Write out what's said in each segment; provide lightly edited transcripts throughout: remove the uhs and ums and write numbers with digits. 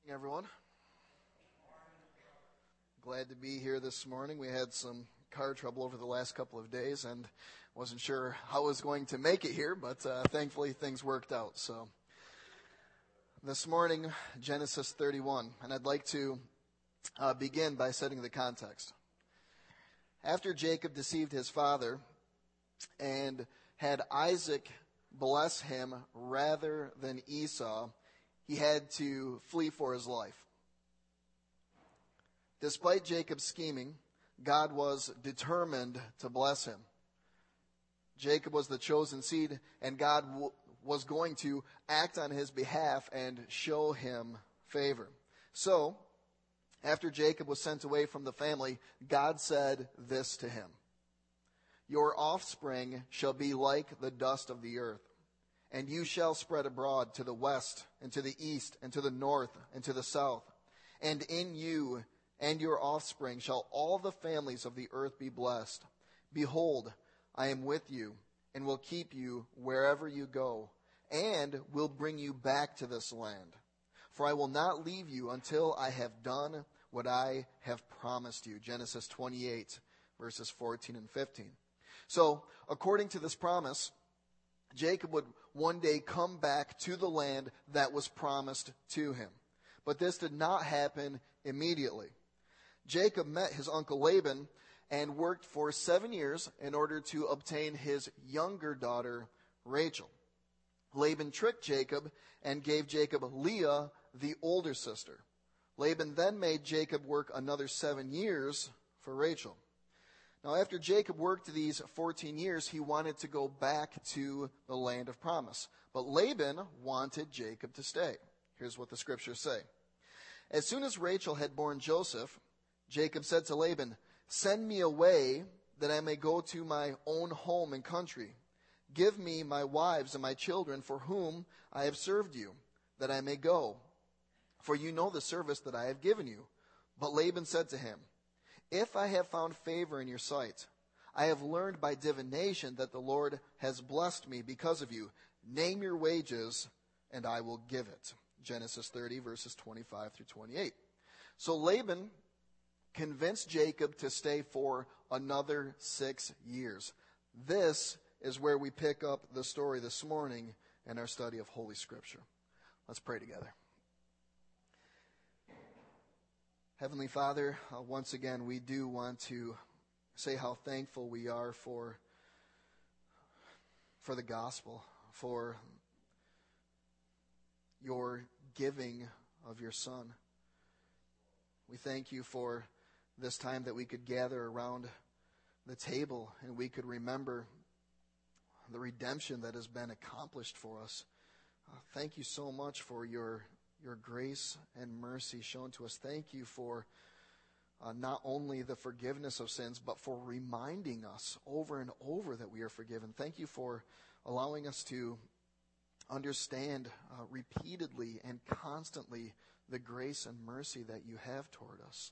Everyone. Glad to be here this morning. We had some car trouble over the last couple of days and wasn't sure how I was going to make it here, but thankfully things worked out. So this morning, Genesis 31, and I'd like to begin by setting the context. After Jacob deceived his father and had Isaac bless him rather than Esau, he had to flee for his life. Despite Jacob's scheming, God was determined to bless him. Jacob was the chosen seed, and God was going to act on his behalf and show him favor. So, after Jacob was sent away from the family, God said this to him: "Your offspring shall be like the dust of the earth, and you shall spread abroad to the west and to the east and to the north and to the south. And in you and your offspring shall all the families of the earth be blessed. Behold, I am with you and will keep you wherever you go, and will bring you back to this land. For I will not leave you until I have done what I have promised you." Genesis 28, verses 14 and 15. So, according to this promise, Jacob would one day come back to the land that was promised to him. But this did not happen immediately. Jacob met his uncle Laban and worked for 7 years in order to obtain his younger daughter, Rachel. Laban tricked Jacob and gave Jacob Leah, the older sister. Laban then made Jacob work another 7 years for Rachel. Now, after Jacob worked these 14 years, he wanted to go back to the land of promise. But Laban wanted Jacob to stay. Here's what the scriptures say. As soon as Rachel had borne Joseph, Jacob said to Laban, "Send me away that I may go to my own home and country. Give me my wives and my children for whom I have served you, that I may go. For you know the service that I have given you." But Laban said to him, "If I have found favor in your sight, I have learned by divination that the Lord has blessed me because of you. Name your wages, and I will give it." Genesis 30, verses 25 through 28. So Laban convinced Jacob to stay for another 6 years. This is where we pick up the story this morning in our study of Holy Scripture. Let's pray together. Heavenly Father, once again, we do want to say how thankful we are for the gospel, for your giving of your Son. We thank you for this time that we could gather around the table and we could remember the redemption that has been accomplished for us. Thank you so much for your grace and mercy shown to us. Thank you for not only the forgiveness of sins, but for reminding us over and over that we are forgiven. Thank you for allowing us to understand repeatedly and constantly the grace and mercy that you have toward us.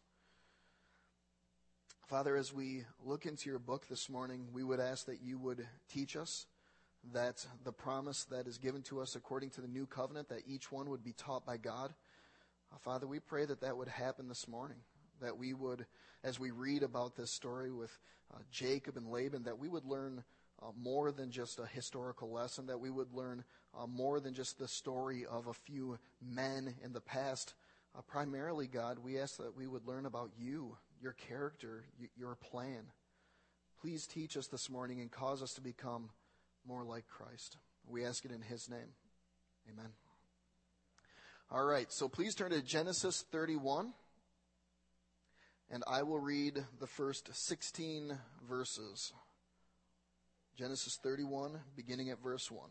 Father, as we look into your book this morning, we would ask that you would teach us that the promise that is given to us according to the new covenant, that each one would be taught by God. Father, we pray that that would happen this morning, that we would, as we read about this story with Jacob and Laban, that we would learn more than just a historical lesson, that we would learn more than just the story of a few men in the past. Primarily, God, we ask that we would learn about you, your character, your plan. Please teach us this morning and cause us to become more like Christ. We ask it in his name. Amen. All right, so please turn to Genesis 31, and I will read the first 16 verses. Genesis 31, beginning at verse 1.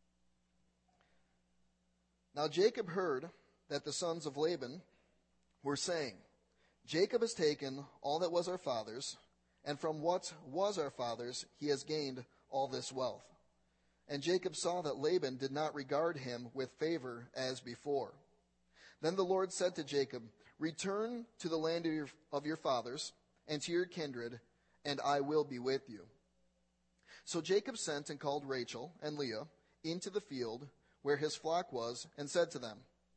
Now Jacob heard that the sons of Laban were saying, "Jacob has taken all that was our father's, and from what was our father's he has gained all this wealth." And Jacob saw that Laban did not regard him with favor as before. Then the Lord said to Jacob, "Return to the land of your fathers and to your kindred, and I will be with you." So Jacob sent and called Rachel and Leah into the field where his flock was, and said to them,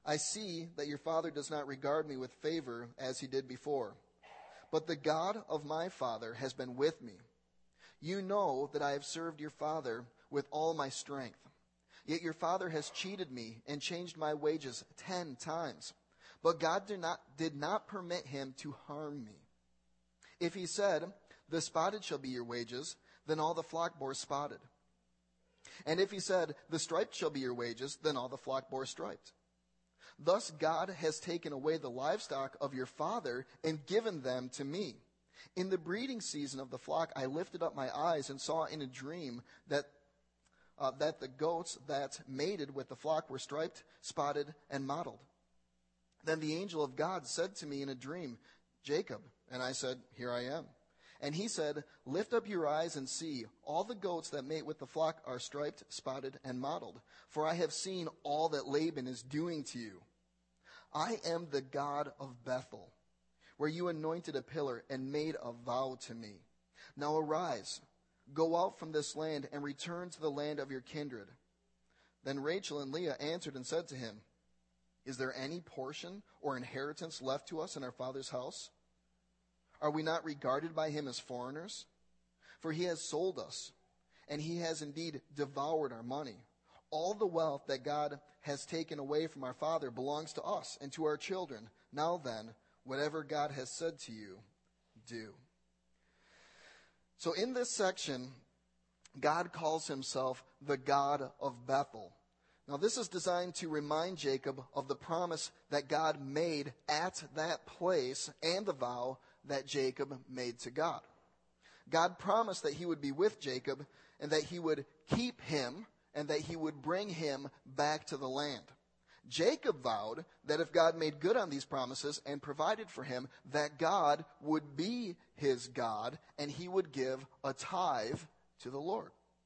I see that your father does not regard me with favor as he did before. But the God of my father has been with me. You know that I have served your father with all my strength. Yet your father has cheated me and changed my wages 10 times. But God did not permit him to harm me. If he said, the spotted shall be your wages, then all the flock bore spotted. And if he said, the striped shall be your wages, then all the flock bore striped. Thus God has taken away the livestock of your father and given them to me. In the breeding season of the flock, I lifted up my eyes and saw in a dream that the goats that mated with the flock were striped, spotted, and mottled. Then the angel of God said to me in a dream, Jacob. And I said, here I am. And he said, lift up your eyes and see. All the goats that mate with the flock are striped, spotted, and mottled. For I have seen all that Laban is doing to you. I am the God of Bethel, where you anointed a pillar and made a vow to me. Now arise, go out from this land and return to the land of your kindred. Then Rachel and Leah answered and said to him, is there any portion or inheritance left to us in our father's house? Are we not regarded by him as foreigners? For he has sold us, and he has indeed devoured our money. All the wealth that God has taken away from our father belongs to us and to our children. Now then, whatever God has said to you, do. So in this section, God calls himself the God of Bethel. Now this is designed to remind Jacob of the promise that God made at that place and the vow that Jacob made to God. God promised that he would be with Jacob and that he would keep him and that he would bring him back to the land. Jacob vowed that if God made good on these promises and provided for him, that God would be his God and he would give a tithe to the Lord.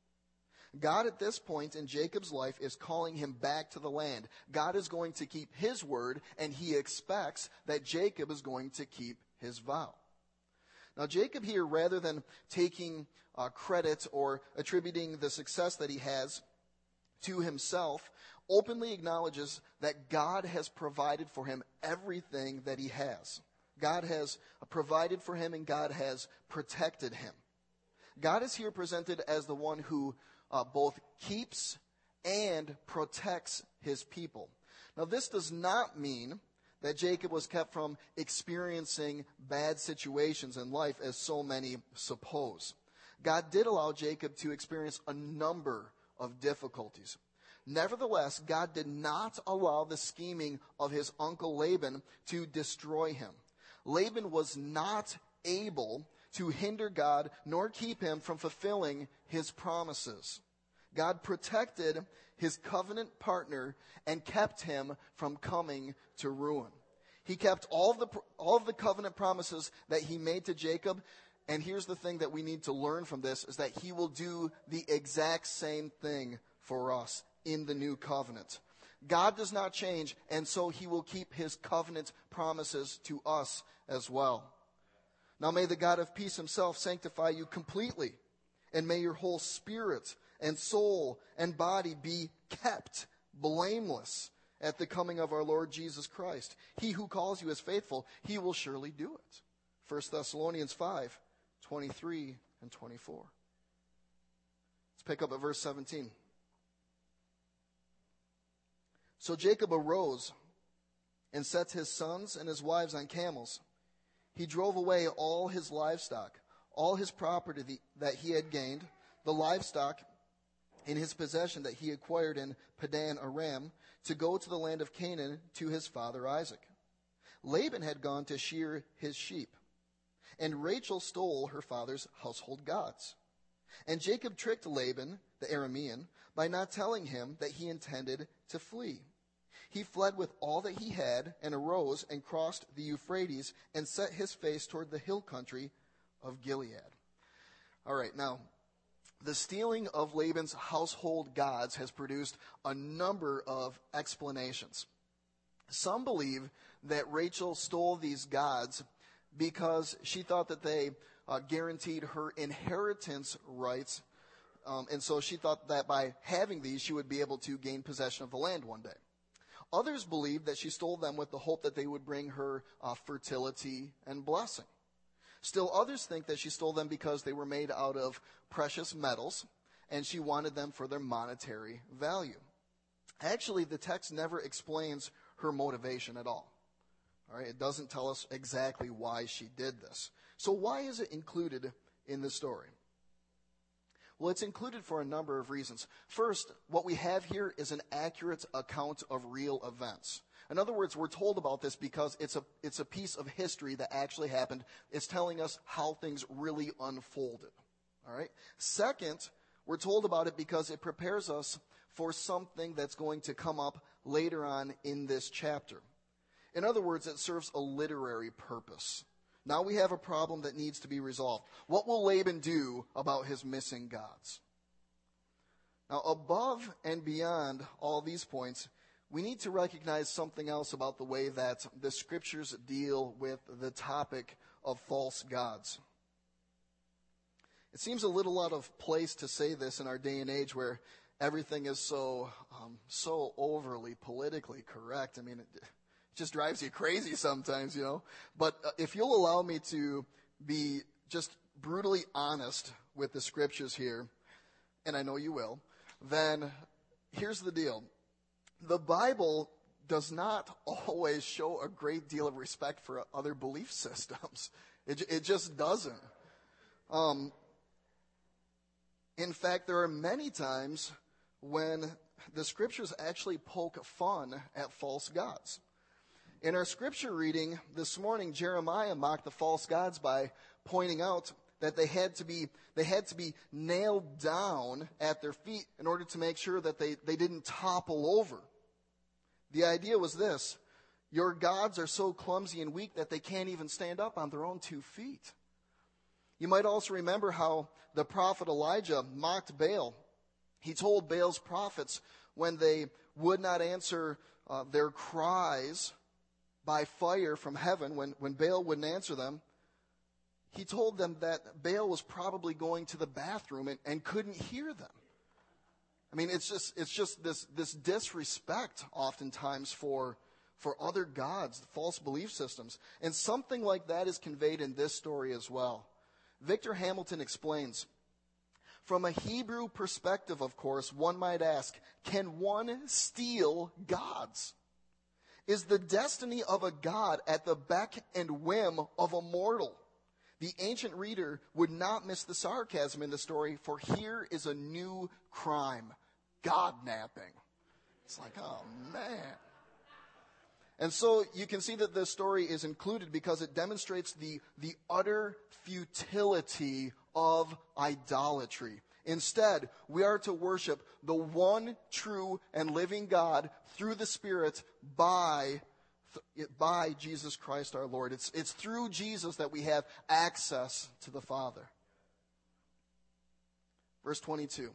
God at this point in Jacob's life is calling him back to the land. God is going to keep his word, and he expects that Jacob is going to keep his vow. Now Jacob here, rather than taking credit or attributing the success that he has to himself, openly acknowledges that God has provided for him everything that he has. God has provided for him and God has protected him. God is here presented as the one who both keeps and protects his people. Now, this does not mean that Jacob was kept from experiencing bad situations in life, as so many suppose. God did allow Jacob to experience a number of difficulties. Nevertheless, God did not allow the scheming of his uncle Laban to destroy him. Laban was not able to hinder God nor keep him from fulfilling his promises. God protected his covenant partner and kept him from coming to ruin. He kept all of the covenant promises that he made to Jacob. And here's the thing that we need to learn from this, is that he will do the exact same thing for us in the new covenant. God does not change, and so he will keep his covenant promises to us as well. Now may the God of peace himself sanctify you completely, and may your whole spirit and soul and body be kept blameless at the coming of our Lord Jesus Christ. He who calls you is faithful, he will surely do it. 1 Thessalonians 5:23 and 24. Let's pick up at verse 17. So Jacob arose and set his sons and his wives on camels. He drove away all his livestock, all his property that he had gained, the livestock in his possession that he acquired in Padan Aram, to go to the land of Canaan to his father Isaac. Laban had gone to shear his sheep, and Rachel stole her father's household gods. And Jacob tricked Laban, the Aramean, by not telling him that he intended to flee. He fled with all that he had and arose and crossed the Euphrates and set his face toward the hill country of Gilead. All right, now, the stealing of Laban's household gods has produced a number of explanations. Some believe that Rachel stole these gods because she thought that they guaranteed her inheritance rights, and so she thought that by having these, she would be able to gain possession of the land one day. Others believe that she stole them with the hope that they would bring her fertility and blessing. Still others think that she stole them because they were made out of precious metals and she wanted them for their monetary value. Actually, the text never explains her motivation at all. All right, it doesn't tell us exactly why she did this. So why is it included in the story? Well, it's included for a number of reasons. First, what we have here is an accurate account of real events. In other words, we're told about this because it's a piece of history that actually happened. It's telling us how things really unfolded. All right? Second, we're told about it because it prepares us for something that's going to come up later on in this chapter. In other words, it serves a literary purpose. Now we have a problem that needs to be resolved. What will Laban do about his missing gods? Now, above and beyond all these points, we need to recognize something else about the way that the scriptures deal with the topic of false gods. It seems a little out of place to say this in our day and age where everything is so overly politically correct. I mean, it just drives you crazy sometimes, you know. But if you'll allow me to be just brutally honest with the scriptures here, and I know you will, then here's the deal. The Bible does not always show a great deal of respect for other belief systems. It just doesn't. In fact, there are many times when the scriptures actually poke fun at false gods. In our scripture reading this morning, Jeremiah mocked the false gods by pointing out that they had to be nailed down at their feet in order to make sure that they didn't topple over. The idea was this: your gods are so clumsy and weak that they can't even stand up on their own 2 feet. You might also remember how the prophet Elijah mocked Baal. He told Baal's prophets when they would not answer their cries by fire from heaven, when Baal wouldn't answer them, he told them that Baal was probably going to the bathroom and couldn't hear them. I mean, it's just this disrespect oftentimes for other gods, false belief systems. And something like that is conveyed in this story as well. Victor Hamilton explains, from a Hebrew perspective, of course, one might ask, can one steal gods? Is the destiny of a god at the beck and whim of a mortal? The ancient reader would not miss the sarcasm in the story, for here is a new crime, God-napping. It's like, oh man. And so you can see that this story is included because it demonstrates the utter futility of idolatry. Instead, we are to worship the one true and living God through the Spirit by Jesus Christ our Lord. It's through Jesus that we have access to the Father. Verse 22.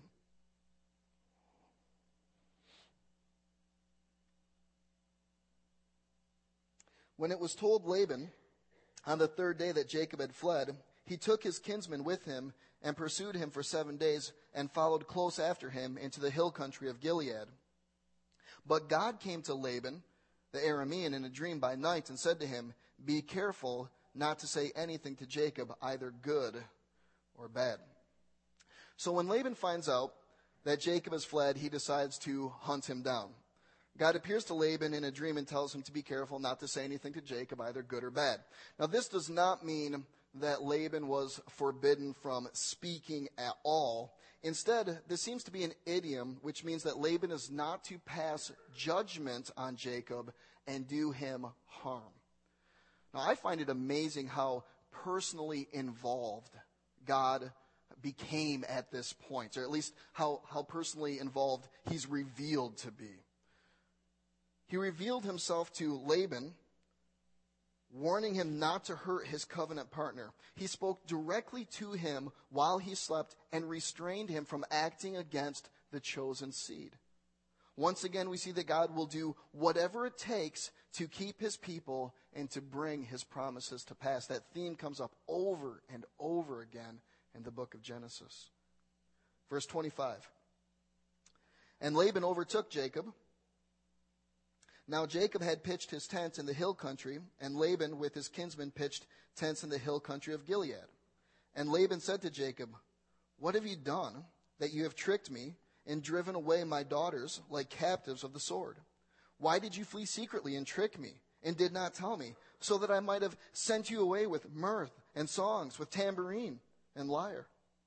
When it was told Laban on the 3rd day that Jacob had fled, he took his kinsmen with him and pursued him for 7 days and followed close after him into the hill country of Gilead. But God came to Laban, the Aramean, in a dream by night and said to him, be careful not to say anything to Jacob, either good or bad. So when Laban finds out that Jacob has fled, he decides to hunt him down. God appears to Laban in a dream and tells him to be careful not to say anything to Jacob, either good or bad. Now, this does not mean that Laban was forbidden from speaking at all. Instead, this seems to be an idiom, which means that Laban is not to pass judgment on Jacob and do him harm. Now, I find it amazing how personally involved God became at this point, or at least how personally involved he's revealed to be. He revealed himself to Laban, warning him not to hurt his covenant partner. He spoke directly to him while he slept and restrained him from acting against the chosen seed. Once again, we see that God will do whatever it takes to keep his people and to bring his promises to pass. That theme comes up over and over again in the book of Genesis. Verse 25. And Laban overtook Jacob. Now Jacob had pitched his tent in the hill country, and Laban with his kinsmen pitched tents in the hill country of Gilead. And Laban said to Jacob, "What have you done, that you have tricked me and driven away my daughters like captives of the sword? Why did you flee secretly and trick me, and did not tell me, so that I might have sent you away with mirth and songs, with tambourine and lyre?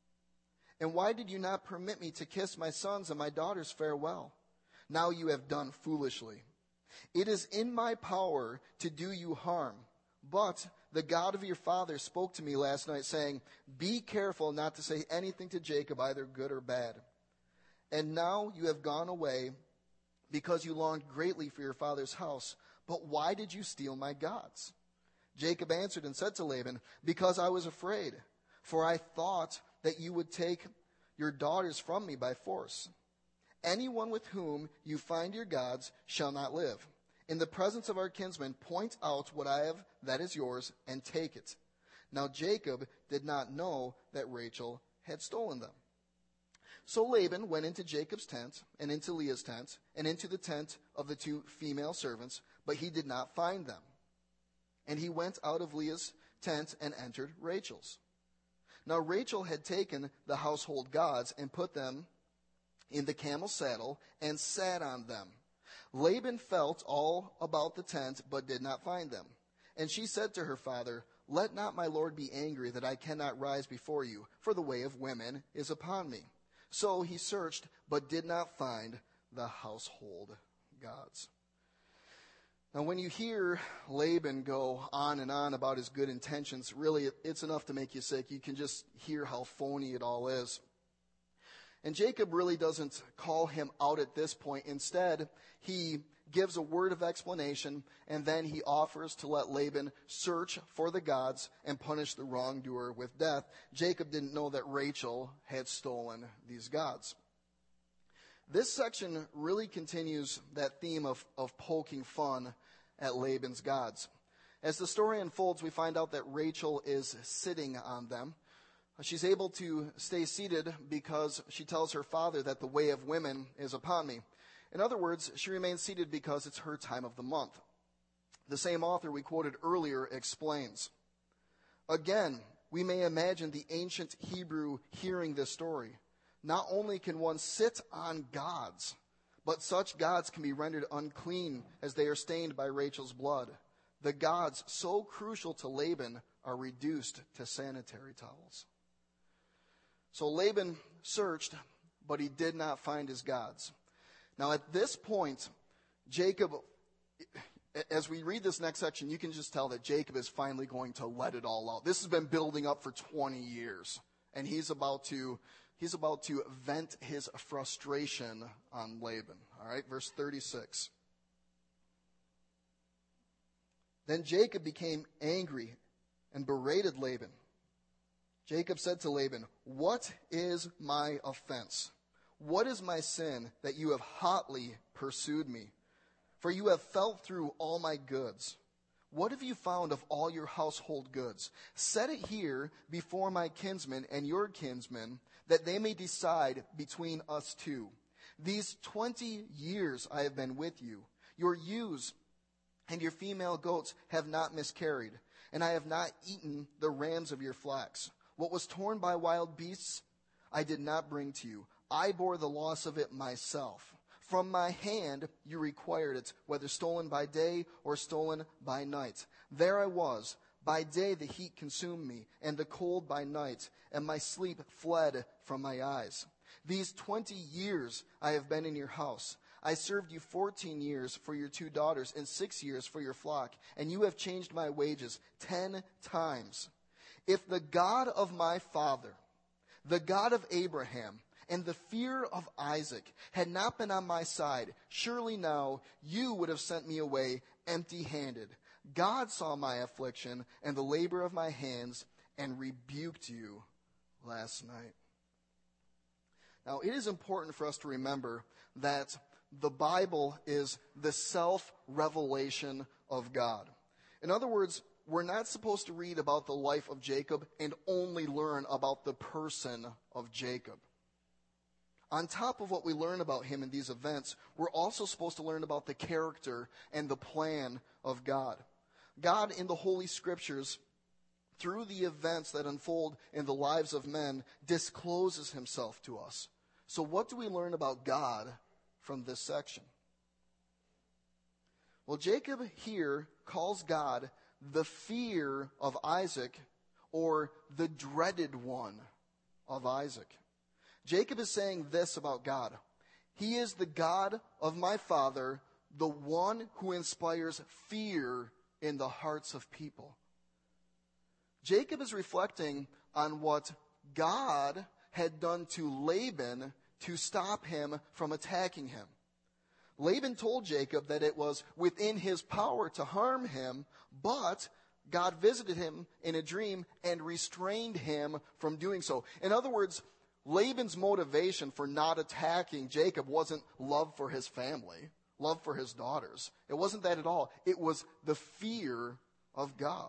And why did you not permit me to kiss my sons and my daughters farewell? Now you have done foolishly. It is in my power to do you harm, but the God of your father spoke to me last night, saying, 'Be careful not to say anything to Jacob, either good or bad.' And now you have gone away because you longed greatly for your father's house. But why did you steal my gods?" Jacob answered and said to Laban, "Because I was afraid, for I thought that you would take your daughters from me by force. Anyone with whom you find your gods shall not live. In the presence of our kinsmen, point out what I have that is yours, and take it." Now Jacob did not know that Rachel had stolen them. So Laban went into Jacob's tent, and into Leah's tent, and into the tent of the two female servants, but he did not find them. And he went out of Leah's tent and entered Rachel's. Now Rachel had taken the household gods and put them in the camel's saddle and sat on them. Laban felt all about the tent, but did not find them. And she said to her father, "Let not my lord be angry that I cannot rise before you, for the way of women is upon me." So he searched, but did not find the household gods. Now, when you hear Laban go on and on about his good intentions, really, it's enough to make you sick. You can just hear how phony it all is. And Jacob really doesn't call him out at this point. Instead, he gives a word of explanation, and then he offers to let Laban search for the gods and punish the wrongdoer with death. Jacob didn't know that Rachel had stolen these gods. This section really continues that theme of poking fun at Laban's gods. As the story unfolds, we find out that Rachel is sitting on them. She's able to stay seated because she tells her father that the way of women is upon me. In other words, she remains seated because it's her time of the month. The same author we quoted earlier explains, "Again, we may imagine the ancient Hebrew hearing this story. Not only can one sit on gods, but such gods can be rendered unclean as they are stained by Rachel's blood. The gods so crucial to Laban are reduced to sanitary towels." So Laban searched, but he did not find his gods. Now at this point, Jacob, as we read this next section, you can just tell that Jacob is finally going to let it all out. This has been building up for 20 years, and he's about to vent his frustration on Laban. All right, verse 36. Then Jacob became angry and berated Laban. Jacob said to Laban, "What is my offense? What is my sin that you have hotly pursued me? For you have felt through all my goods. What have you found of all your household goods? Set it here before my kinsmen and your kinsmen, that they may decide between us two. These 20 years I have been with you. Your ewes and your female goats have not miscarried, and I have not eaten the rams of your flocks. What was torn by wild beasts, I did not bring to you. I bore the loss of it myself. From my hand you required it, whether stolen by day or stolen by night. There I was. By day the heat consumed me, and the cold by night, and my sleep fled from my eyes. These 20 years I have been in your house. I served you 14 years for your 2 daughters and 6 years for your flock, and you have changed my wages 10 times. If the God of my father, the God of Abraham, and the fear of Isaac had not been on my side, surely now you would have sent me away empty-handed. God saw my affliction and the labor of my hands and rebuked you last night." Now, it is important for us to remember that the Bible is the self-revelation of God. In other words, we're not supposed to read about the life of Jacob and only learn about the person of Jacob. On top of what we learn about him in these events, we're also supposed to learn about the character and the plan of God. God in the Holy Scriptures, through the events that unfold in the lives of men, discloses himself to us. So what do we learn about God from this section? Well, Jacob here calls God the fear of Isaac, or the dreaded one of Isaac. Jacob is saying this about God: He is the God of my father, the one who inspires fear in the hearts of people. Jacob is reflecting on what God had done to Laban to stop him from attacking him. Laban told Jacob that it was within his power to harm him, but God visited him in a dream and restrained him from doing so. In other words, Laban's motivation for not attacking Jacob wasn't love for his family, love for his daughters. It wasn't that at all. It was the fear of God.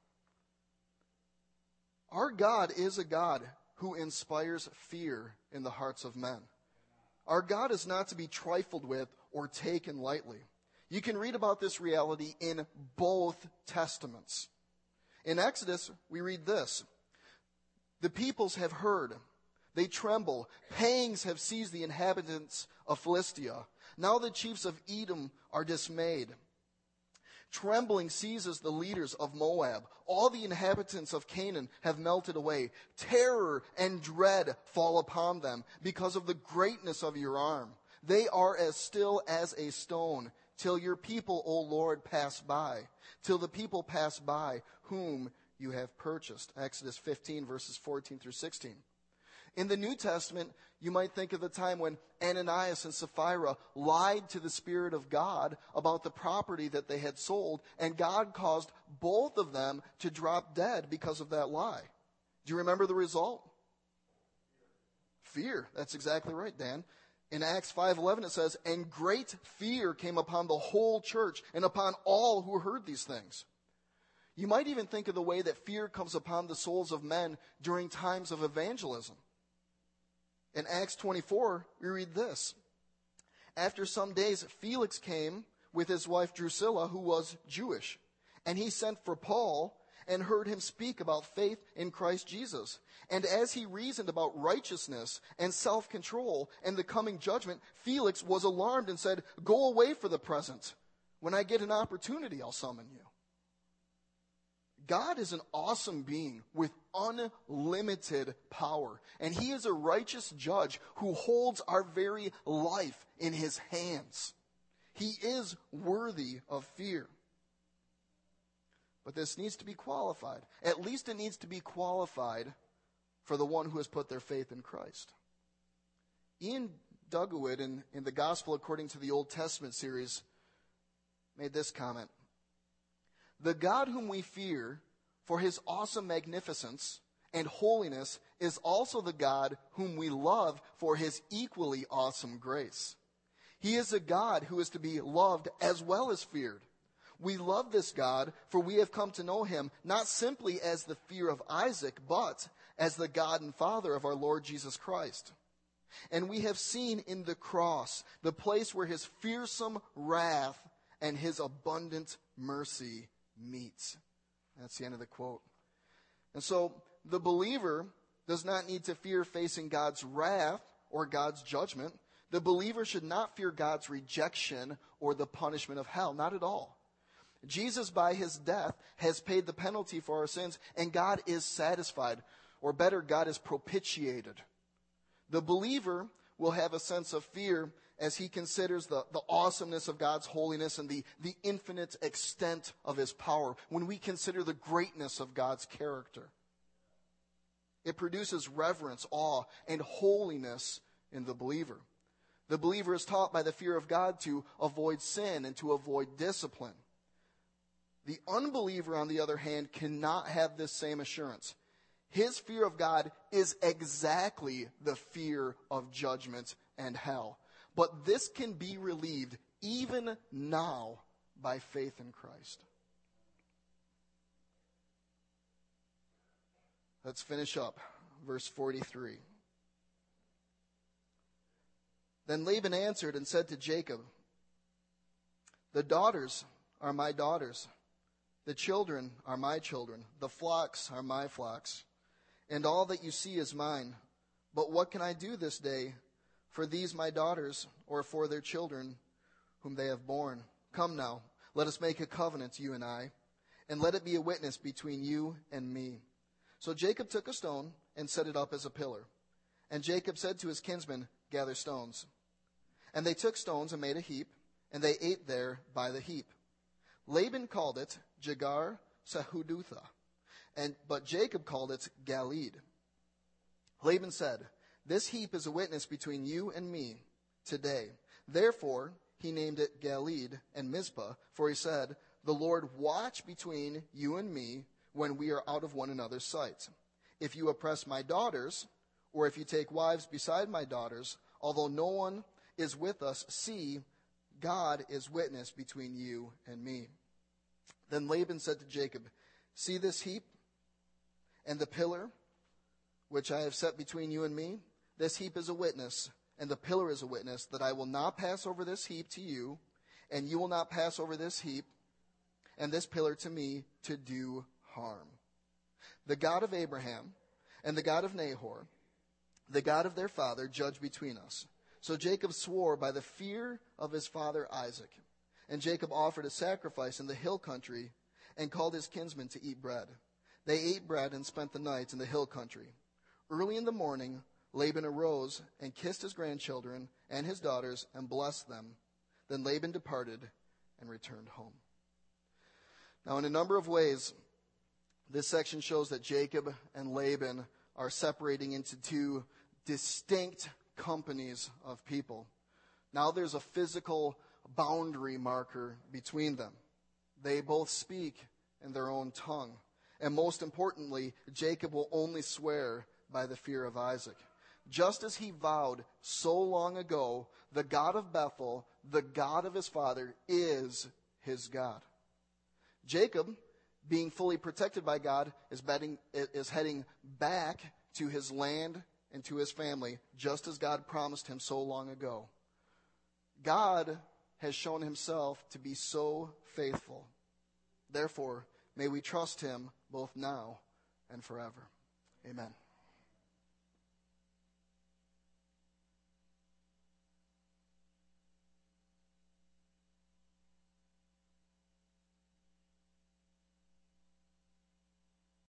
Our God is a God who inspires fear in the hearts of men. Our God is not to be trifled with or taken lightly. You can read about this reality in both testaments. In Exodus, we read this: The peoples have heard, they tremble, pangs have seized the inhabitants of Philistia. Now the chiefs of Edom are dismayed. Trembling seizes the leaders of Moab. All the inhabitants of Canaan have melted away. Terror and dread fall upon them because of the greatness of your arm. They are as still as a stone, till your people, O Lord, pass by, till the people pass by whom you have purchased. Exodus 15, verses 14 through 16. In the New Testament, you might think of the time when Ananias and Sapphira lied to the Spirit of God about the property that they had sold, and God caused both of them to drop dead because of that lie. Do you remember the result? Fear. That's exactly right, Dan. In Acts 5:11 it says, "And great fear came upon the whole church and upon all who heard these things." You might even think of the way that fear comes upon the souls of men during times of evangelism. In Acts 24, we read this: After some days, Felix came with his wife Drusilla, who was Jewish, and he sent for Paul and heard him speak about faith in Christ Jesus. And as he reasoned about righteousness and self-control and the coming judgment, Felix was alarmed and said, "Go away for the present. When I get an opportunity, I'll summon you." God is an awesome being with unlimited power, and he is a righteous judge who holds our very life in his hands. He is worthy of fear. But this needs to be qualified. At least it needs to be qualified for the one who has put their faith in Christ. Ian Dugwood, in the Gospel According to the Old Testament series, made this comment: "The God whom we fear for his awesome magnificence and holiness is also the God whom we love for his equally awesome grace. He is a God who is to be loved as well as feared. We love this God, for we have come to know him not simply as the fear of Isaac, but as the God and Father of our Lord Jesus Christ. And we have seen in the cross the place where his fearsome wrath and his abundant mercy meet." That's the end of the quote. And so the believer does not need to fear facing God's wrath or God's judgment. The believer should not fear God's rejection or the punishment of hell. Not at all. Jesus, by his death, has paid the penalty for our sins, and God is satisfied. Or better, God is propitiated. The believer will have a sense of fear as he considers the awesomeness of God's holiness and the infinite extent of his power. When we consider the greatness of God's character, it produces reverence, awe, and holiness in the believer. The believer is taught by the fear of God to avoid sin and to avoid discipline. The unbeliever, on the other hand, cannot have this same assurance. His fear of God is exactly the fear of judgment and hell. But this can be relieved even now by faith in Christ. Let's finish up. Verse 43. Then Laban answered and said to Jacob, "The daughters are my daughters, the children are my children, the flocks are my flocks, and all that you see is mine. But what can I do this day for these my daughters, or for their children whom they have borne? Come now, let us make a covenant, you and I, and let it be a witness between you and me." So Jacob took a stone and set it up as a pillar. And Jacob said to his kinsmen, "Gather stones." And they took stones and made a heap, and they ate there by the heap. Laban called it Jegar Sahadutha, but Jacob called it Galeed. Laban said, "This heap is a witness between you and me today." Therefore he named it Galeed and Mizpah, for he said, "The Lord watch between you and me when we are out of one another's sight. If you oppress my daughters, or if you take wives beside my daughters, although no one is with us, see, God is witness between you and me." Then Laban said to Jacob, "See this heap and the pillar which I have set between you and me? This heap is a witness, and the pillar is a witness, that I will not pass over this heap to you, and you will not pass over this heap and this pillar to me to do harm. The God of Abraham and the God of Nahor, the God of their father, judge between us." So Jacob swore by the fear of his father Isaac. And Jacob offered a sacrifice in the hill country and called his kinsmen to eat bread. They ate bread and spent the night in the hill country. Early in the morning, Laban arose and kissed his grandchildren and his daughters and blessed them. Then Laban departed and returned home. Now, in a number of ways, this section shows that Jacob and Laban are separating into two distinct companies of people. Now there's a physical boundary marker between them. They both speak in their own tongue. And most importantly, Jacob will only swear by the fear of Isaac. Just as he vowed so long ago, the God of Bethel, the God of his father, is his God. Jacob, being fully protected by God, is heading back to his land and to his family, just as God promised him so long ago. God has shown himself to be so faithful. Therefore, may we trust him both now and forever. Amen.